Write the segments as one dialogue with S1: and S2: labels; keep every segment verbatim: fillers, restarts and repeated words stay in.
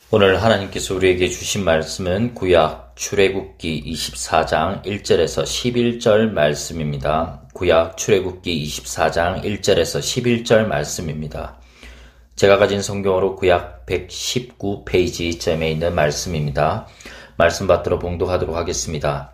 S1: 오늘 하나님께서 우리에게 주신 말씀은 구약 출애굽기 이십사 장 일 절에서 십일 절 말씀입니다. 구약 출애굽기 이십사 장 일 절에서 십일 절 말씀입니다. 제가 가진 성경으로 구약 백십구 페이지쯤에 있는 말씀입니다. 말씀 받들어 봉독하도록 하겠습니다.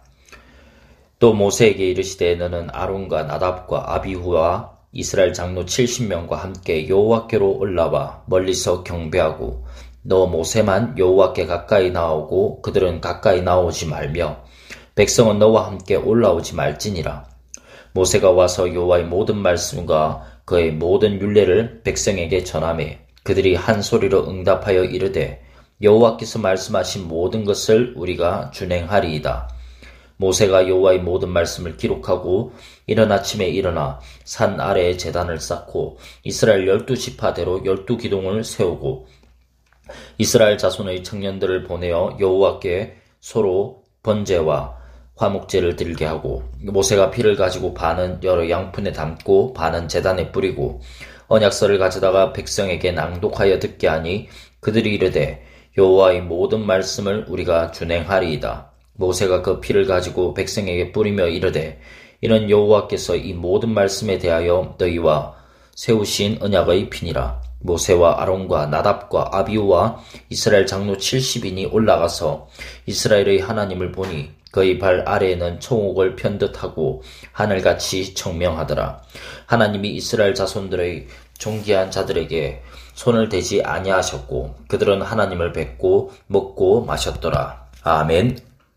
S1: 또 모세에게 이르시되 너는 아론과 나답과 아비후와 이스라엘 장로 칠십 명과 함께 여호와께로 올라와 멀리서 경배하고 너 모세만 여호와께 가까이 나오고 그들은 가까이 나오지 말며 백성은 너와 함께 올라오지 말지니라. 모세가 와서 여호와의 모든 말씀과 그의 모든 율례를 백성에게 전하매 그들이 한 소리로 응답하여 이르되 여호와께서 말씀하신 모든 것을 우리가 준행하리이다. 모세가 여호와의 모든 말씀을 기록하고 이른 아침에 일어나 산 아래에 제단을 쌓고 이스라엘 열두 지파대로 열두 기둥을 세우고 이스라엘 자손의 청년들을 보내어 여호와께 소로 번제와 화목제를 드리게 하고 모세가 피를 가지고 반은 여러 양푼에 담고 반은 제단에 뿌리고 언약서를 가져다가 백성에게 낭독하여 듣게 하니 그들이 이르되 여호와의 모든 말씀을 우리가 준행하리이다. 모세가 그 피를 가지고 백성에게 뿌리며 이르되 이는 여호와께서 이 모든 말씀에 대하여 너희와 세우신 언약의 피니라. 모세와 아론과 나답과 아비후와 이스라엘 장로 칠십인이 올라가서 이스라엘의 하나님을 보니 그의 발 아래에는 청옥을 편듯하고 하늘같이 청명하더라. 하나님이 이스라엘 자손들의 존귀한 자들에게 손을 대지 아니하셨고 그들은 하나님을 뵙고 먹고 마셨더라. 아멘.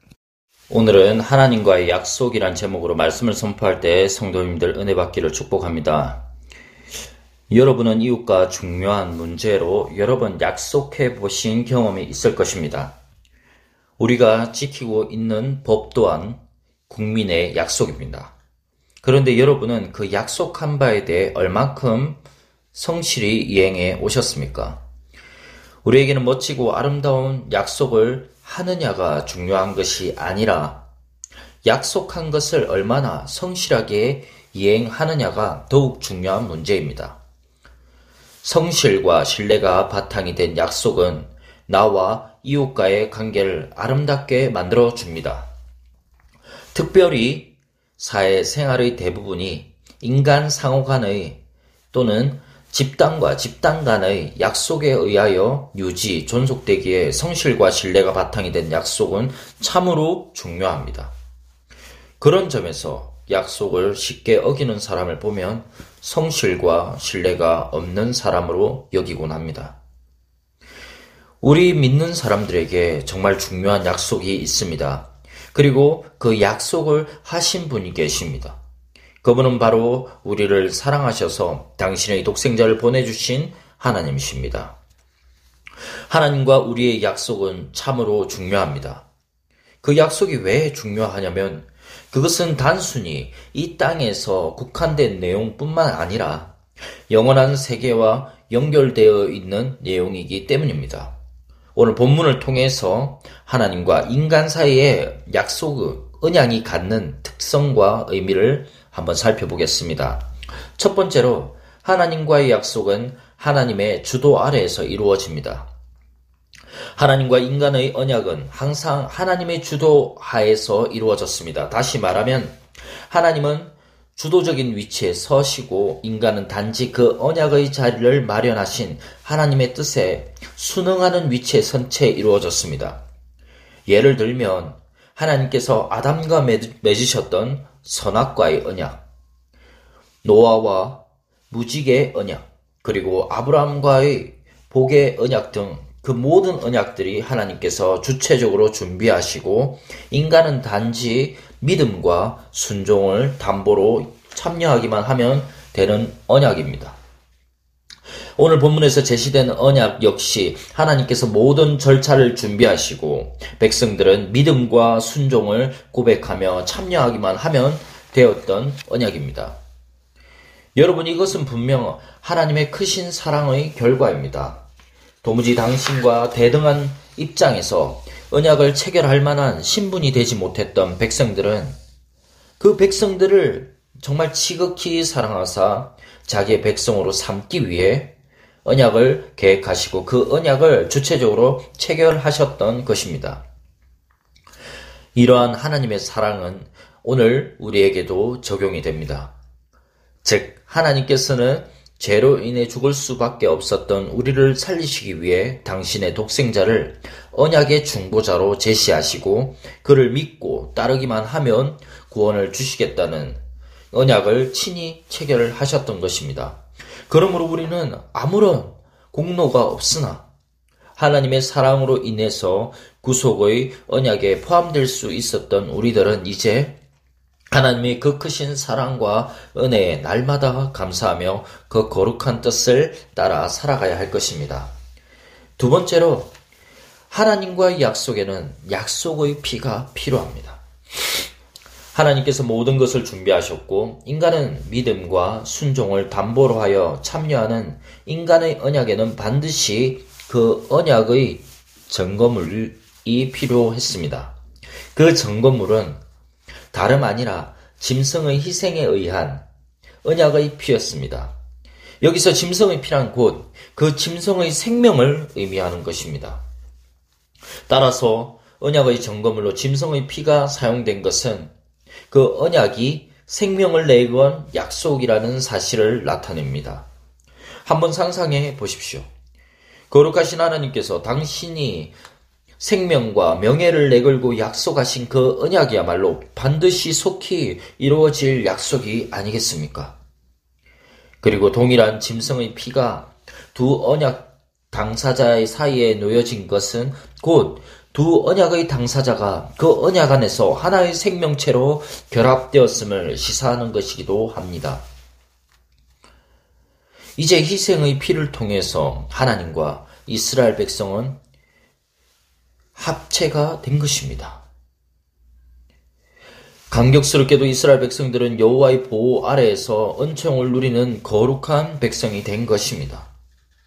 S1: 오늘은 하나님과의 약속이란 제목으로 말씀을 선포할 때 성도님들 은혜 받기를 축복합니다. 여러분은 이웃과 중요한 문제로 여러 번 약속해 보신 경험이 있을 것입니다. 우리가 지키고 있는 법 또한 국민의 약속입니다. 그런데 여러분은 그 약속한 바에 대해 얼만큼 성실히 이행해 오셨습니까? 우리에게는 멋지고 아름다운 약속을 하느냐가 중요한 것이 아니라 약속한 것을 얼마나 성실하게 이행하느냐가 더욱 중요한 문제입니다. 성실과 신뢰가 바탕이 된 약속은 나와 이웃과의 관계를 아름답게 만들어줍니다. 특별히 사회생활의 대부분이 인간 상호 간의 또는 집단과 집단 간의 약속에 의하여 유지, 존속되기에 성실과 신뢰가 바탕이 된 약속은 참으로 중요합니다. 그런 점에서 약속을 쉽게 어기는 사람을 보면 성실과 신뢰가 없는 사람으로 여기곤 합니다. 우리 믿는 사람들에게 정말 중요한 약속이 있습니다. 그리고 그 약속을 하신 분이 계십니다. 그분은 바로 우리를 사랑하셔서 당신의 독생자를 보내주신 하나님이십니다. 하나님과 우리의 약속은 참으로 중요합니다. 그 약속이 왜 중요하냐면 그것은 단순히 이 땅에서 국한된 내용뿐만 아니라 영원한 세계와 연결되어 있는 내용이기 때문입니다. 오늘 본문을 통해서 하나님과 인간 사이의 약속의 언약이 갖는 특성과 의미를 한번 살펴보겠습니다. 첫 번째로 하나님과의 약속은 하나님의 주도 아래에서 이루어집니다. 하나님과 인간의 언약은 항상 하나님의 주도 하에서 이루어졌습니다. 다시 말하면 하나님은 주도적인 위치에 서시고 인간은 단지 그 언약의 자리를 마련하신 하나님의 뜻에 순응하는 위치에 선 채 이루어졌습니다. 예를 들면 하나님께서 아담과 맺으셨던 선악과의 언약, 노아와 무지개의 언약, 그리고 아브라함과의 복의 언약 등 그 모든 언약들이 하나님께서 주체적으로 준비하시고 인간은 단지 믿음과 순종을 담보로 참여하기만 하면 되는 언약입니다. 오늘 본문에서 제시된 언약 역시 하나님께서 모든 절차를 준비하시고 백성들은 믿음과 순종을 고백하며 참여하기만 하면 되었던 언약입니다. 여러분, 이것은 분명 하나님의 크신 사랑의 결과입니다. 도무지 당신과 대등한 입장에서 언약을 체결할 만한 신분이 되지 못했던 백성들은 그 백성들을 정말 지극히 사랑하사 자기의 백성으로 삼기 위해 언약을 계획하시고 그 언약을 주체적으로 체결하셨던 것입니다. 이러한 하나님의 사랑은 오늘 우리에게도 적용이 됩니다. 즉, 하나님께서는 죄로 인해 죽을 수밖에 없었던 우리를 살리시기 위해 당신의 독생자를 언약의 중보자로 제시하시고 그를 믿고 따르기만 하면 구원을 주시겠다는 언약을 친히 체결을 하셨던 것입니다. 그러므로 우리는 아무런 공로가 없으나 하나님의 사랑으로 인해서 구속의 언약에 포함될 수 있었던 우리들은 이제 하나님의 그 크신 사랑과 은혜에 날마다 감사하며 그 거룩한 뜻을 따라 살아가야 할 것입니다. 두 번째로, 하나님과의 약속에는 약속의 피가 필요합니다. 하나님께서 모든 것을 준비하셨고 인간은 믿음과 순종을 담보로 하여 참여하는 인간의 언약에는 반드시 그 언약의 증거물이 필요했습니다. 그 증거물은 다름 아니라 짐승의 희생에 의한 언약의 피였습니다. 여기서 짐승의 피란 곧 그 짐승의 생명을 의미하는 것입니다. 따라서 언약의 증거물로 짐승의 피가 사용된 것은 그 언약이 생명을 내건 약속이라는 사실을 나타냅니다. 한번 상상해 보십시오. 거룩하신 하나님께서 당신이 생명과 명예를 내걸고 약속하신 그 언약이야말로 반드시 속히 이루어질 약속이 아니겠습니까? 그리고 동일한 짐승의 피가 두 언약 당사자의 사이에 놓여진 것은 곧 두 언약의 당사자가 그 언약 안에서 하나의 생명체로 결합되었음을 시사하는 것이기도 합니다. 이제 희생의 피를 통해서 하나님과 이스라엘 백성은 합체가 된 것입니다. 감격스럽게도 이스라엘 백성들은 여호와의 보호 아래에서 은총을 누리는 거룩한 백성이 된 것입니다.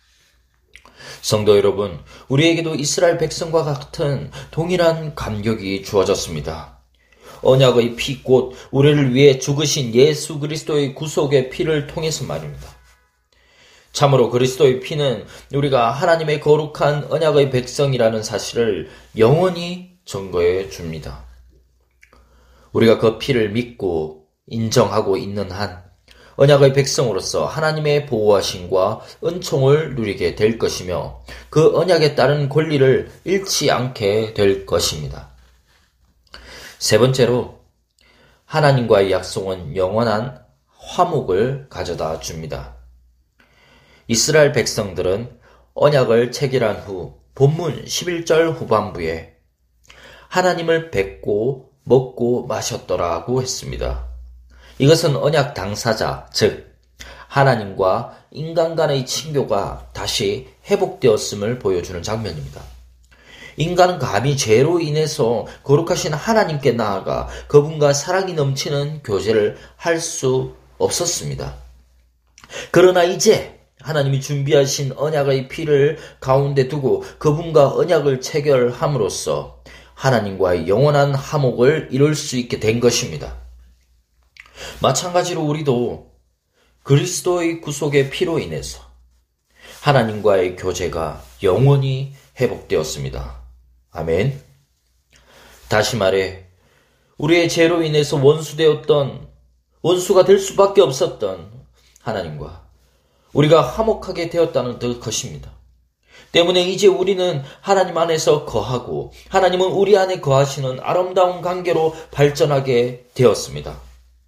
S1: 성도 여러분, 우리에게도 이스라엘 백성과 같은 동일한 감격이 주어졌습니다. 언약의 피 곧 우리를 위해 죽으신 예수 그리스도의 구속의 피를 통해서 말입니다. 참으로 그리스도의 피는 우리가 하나님의 거룩한 언약의 백성이라는 사실을 영원히 증거해 줍니다. 우리가 그 피를 믿고 인정하고 있는 한 언약의 백성으로서 하나님의 보호하심과 은총을 누리게 될 것이며 그 언약에 따른 권리를 잃지 않게 될 것입니다. 세 번째로, 하나님과의 약속은 영원한 화목을 가져다 줍니다. 이스라엘 백성들은 언약을 체결한 후 본문 십일 절 후반부에 하나님을 뵙고 먹고 마셨더라고 했습니다. 이것은 언약 당사자, 즉 하나님과 인간 간의 친교가 다시 회복되었음을 보여주는 장면입니다. 인간은 감히 죄로 인해서 거룩하신 하나님께 나아가 그분과 사랑이 넘치는 교제를 할 수 없었습니다. 그러나 이제 하나님이 준비하신 언약의 피를 가운데 두고 그분과 언약을 체결함으로써 하나님과의 영원한 화목을 이룰 수 있게 된 것입니다. 마찬가지로 우리도 그리스도의 구속의 피로 인해서 하나님과의 교제가 영원히 회복되었습니다. 아멘. 다시 말해, 우리의 죄로 인해서 원수되었던, 원수가 될 수밖에 없었던 하나님과 우리가 화목하게 되었다는 것입니다. 때문에 이제 우리는 하나님 안에서 거하고 하나님은 우리 안에 거하시는 아름다운 관계로 발전하게 되었습니다.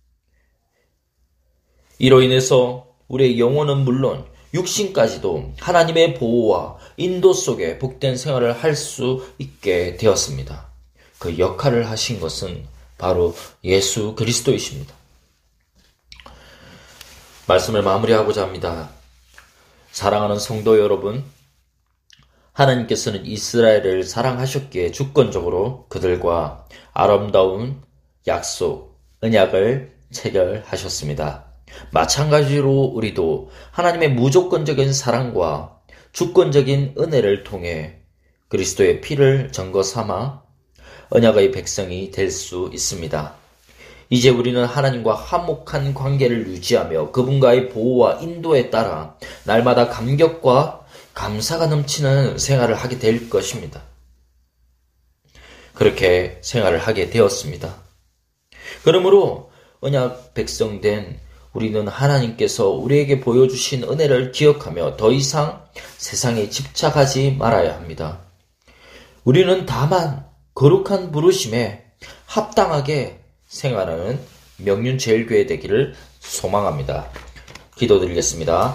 S1: 이로 인해서 우리의 영혼은 물론 육신까지도 하나님의 보호와 인도 속에 복된 생활을 할 수 있게 되었습니다. 그 역할을 하신 것은 바로 예수 그리스도이십니다. 말씀을 마무리하고자 합니다. 사랑하는 성도 여러분, 하나님께서는 이스라엘을 사랑하셨기에 주권적으로 그들과 아름다운 약속, 언약을 체결하셨습니다. 마찬가지로 우리도 하나님의 무조건적인 사랑과 주권적인 은혜를 통해 그리스도의 피를 증거 삼아 언약의 백성이 될 수 있습니다. 이제 우리는 하나님과 화목한 관계를 유지하며 그분과의 보호와 인도에 따라 날마다 감격과 감사가 넘치는 생활을 하게 될 것입니다. 그렇게 생활을 하게 되었습니다. 그러므로 언약 백성된 우리는 하나님께서 우리에게 보여주신 은혜를 기억하며 더 이상 세상에 집착하지 말아야 합니다. 우리는 다만 거룩한 부르심에 합당하게 생활하는 명륜제일교회 되기를 소망합니다. 기도드리겠습니다.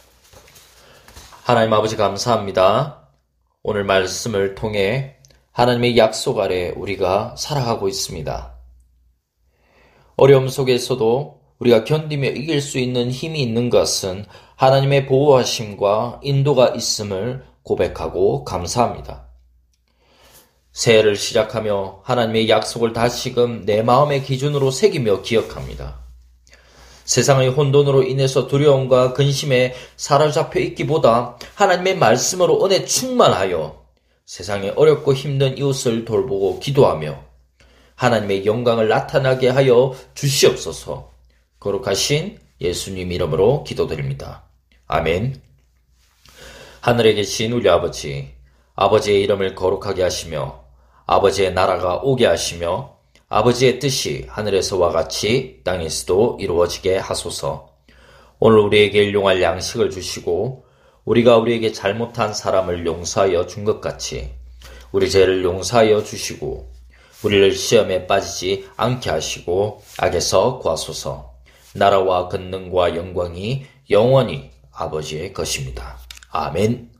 S1: 하나님 아버지 감사합니다. 오늘 말씀을 통해 하나님의 약속 아래 우리가 살아가고 있습니다. 어려움 속에서도 우리가 견디며 이길 수 있는 힘이 있는 것은 하나님의 보호하심과 인도가 있음을 고백하고 감사합니다. 새해를 시작하며 하나님의 약속을 다시금 내 마음의 기준으로 새기며 기억합니다. 세상의 혼돈으로 인해서 두려움과 근심에 사로잡혀 있기보다 하나님의 말씀으로 은혜 충만하여 세상에 어렵고 힘든 이웃을 돌보고 기도하며 하나님의 영광을 나타나게 하여 주시옵소서. 거룩하신 예수님 이름으로 기도드립니다. 아멘. 하늘에 계신 우리 아버지, 아버지의 이름을 거룩하게 하시며 아버지의 나라가 오게 하시며 아버지의 뜻이 하늘에서와 같이 땅에서도 이루어지게 하소서. 오늘 우리에게 일용할 양식을 주시고 우리가 우리에게 잘못한 사람을 용서하여 준 것 같이 우리 죄를 용서하여 주시고 우리를 시험에 빠지지 않게 하시고 악에서 구하소서. 나라와 권능과 영광이 영원히 아버지의 것입니다. 아멘.